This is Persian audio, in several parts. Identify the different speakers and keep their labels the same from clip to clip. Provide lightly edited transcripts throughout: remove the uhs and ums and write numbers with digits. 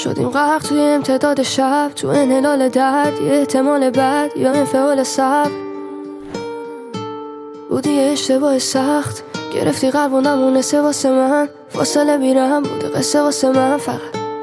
Speaker 1: شدیم غرق توی امتداد شب، تو انحلال درد، یه احتمال بد یا انفعال صبر. بودی یه اشتباه سخت، گرفتی قلب و نمونسه واسه من، فاصله بیرم بوده قصه واسه من فقط.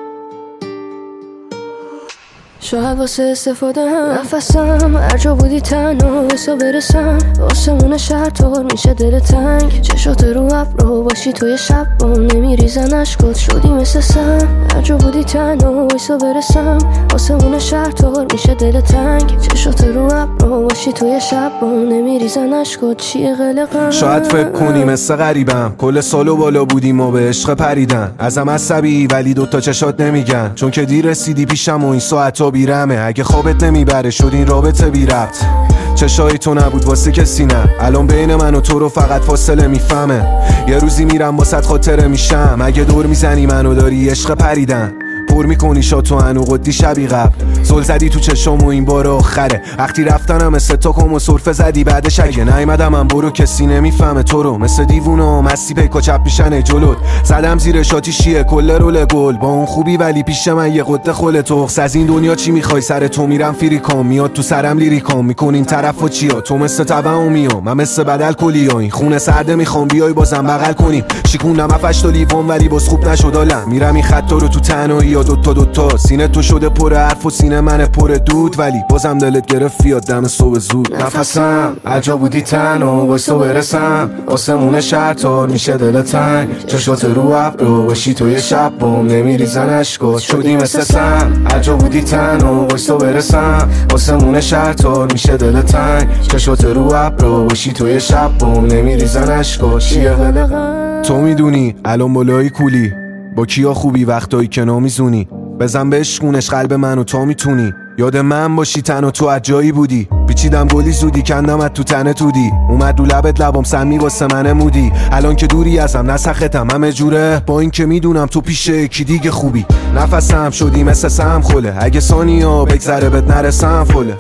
Speaker 1: شاید واسه استفاده هم نفسم، هر جا بودی تنها بسا برسم. آسمون شهر طور میشه دل تنگ، چشات رو ابرو باشی توی شب بام نمیریزن اشکات. شدی مثل سم، هر جا بودی تنها بسا برسم. آسمون شهر طور میشه دل تنگ، چشات رو ابرو باشی توی شب بام نمیریزن اشکات. چیه قلقم؟
Speaker 2: شاید فکر کنی مثل غریبم، کل سالو بالا بودیم و به عشق پریدن. ازم عصبی ولی دوتا چشات نمیگن، چون که دیر رسیدی پیشم و این ساعتا بیرمه. اگه خوابت نمیبره شد این رابطه بی ربط. چشای تو نبود واسه کسی نه، الان بین من و تو رو فقط فاصله میفهمه. یه روزی میرم واسط خاطره میشم، اگه دور میزنی منو داری عشق پریدن. پر میکنی شاتو انو قدی شبی قبل، زل زدی تو چشم و این بار آخره. وقتی رفتنم مثل تا کم و سرفه زدی، بعدش اگه نیومدم من برو کسی نمیفهمه تو رو. مثل دیوونا مستی پیکا چپ پیشن جلوت، زدم زیر شاتی شیه کل رول گل. با اون خوبی ولی پیش من یه قده خل تخس. از این دنیا چی میخوای؟ سر تو میرم فریکام، میاد تو سرم لیریکام. میکنین طرف و چیا؟ تو مثل تبعومیو من مثل بدل کلیو. این خونه سرده میخوام بیای بازم بغل کنیم. شیکونم افش تا لیوان ولی باز خوب نشد حالم. میرم این خط رو تو تنهایی دوتا سینه تو شده پر حرف و سینه من پر دود، ولی بازم دلت گرفت بیاد دم صبح زود. نفسم عجا بودی تنها واسه برسم. آسمون شهر تار میشه دل تنگ، چشات رو ابرو باشی توی شب بام نمیریزن اشکات. شدی مثل سم، عجا بودی تنها واسه برسم. آسمون شهر تار میشه دل تنگ، چشات رو ابرو باشی توی شب بام نمیریزن اشکات. چیه قلقم؟ تو میدونی الان بالای کولی، با کیا خوبی وقتایی که نمیزونی. بزن به عشقونش قلب منو تا میتونی. یاد من باشی تنها تو عجایی بودی، پیچیدم گلی زودی کندمت تو تنه تودی. اومد رو لبت لبام سمی واسه من مودی. الان که دوری ازم نسختم همه جوره، با این که میدونم تو پیش یکی دیگه خوبی. نفسم شدی مثل سم خله، اگه ثانیا بگذره بهت نرسم فله.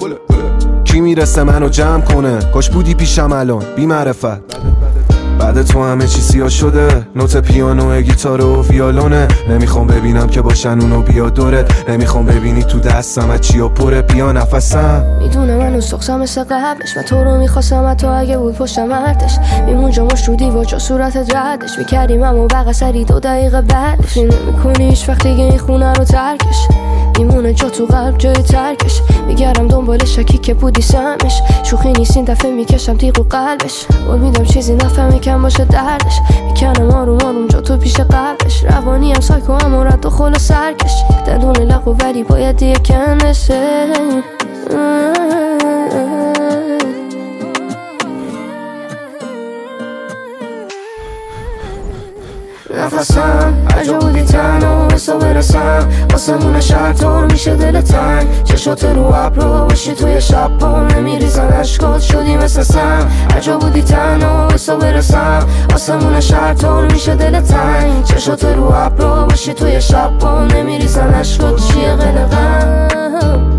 Speaker 2: کی میرسه منو جمع کنه؟ کاش بودی پیشم الان بی معرفت. بعد تو همه چی سیاه شده، نوت پیانو گیتار و ویولونه. نمیخوام ببینم که باشن اونو بیا دورت، نمیخوام ببینی تو دستم از چیا پره. بیا نفسم،
Speaker 1: میدونم منو سخصم مثل قبلش، من تو رو میخواستم تو اگه بود پشتم ارتش. میمون جاماش رو دیوار جا صورتت ردش، میکردیم اما بقا سری 2 دقیقه بعدش. نمیکنی هیچ وقت دیگه این خونه رو ترکش، میمونه جا تو قلب جای ترکش. میگردم دنبال شکی که بودی سمش، شوخی نیست این دفعه میکشم تیغ و قلبش. قول میدم چیزی نفهمه کم باشه دردش، میکنم آروم آروم جا تو پیش قبلش. روانی هم سایکو هم رد و خل و سرکش، دندون لقو ولی باید یه کنشه.
Speaker 2: نفسم عجا بودی تنها واسه برسم. آسمون شهر طور میشه دل تنگ، چشات رو ابرو باشی توی شب بام نمیریزن اشکات. شدی مثل سم، عجا بودی تنها واسه برسم. آسمون شهر طور میشه دل تنگ، چشات رو ابرو باشی توی شب بام نمیریزن اشکات. چیه قلقم؟